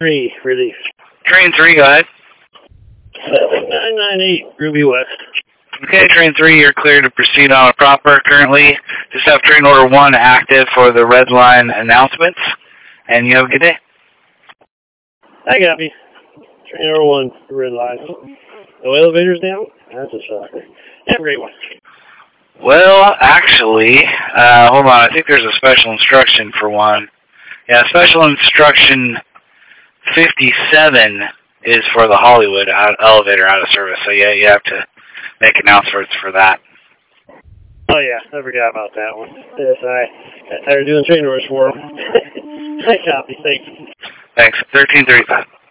3, relief. Train 3, go ahead. 998, Ruby West. Okay, Train 3, you're clear to proceed on a proper currently. Just have Train Order 1 active for the red line announcements, and you have a good day. I copy. Train Order 1, red line. No elevators down? That's a shocker. Have a great one. Well, actually, hold on, I think there's a special instruction for one. Yeah, special instruction 57 is for the Hollywood elevator out of service, so yeah, you have to make announcements for that. Oh yeah, I forgot about that one. Yes, I was doing train orders for them. I copy, thanks. Thanks. 1335.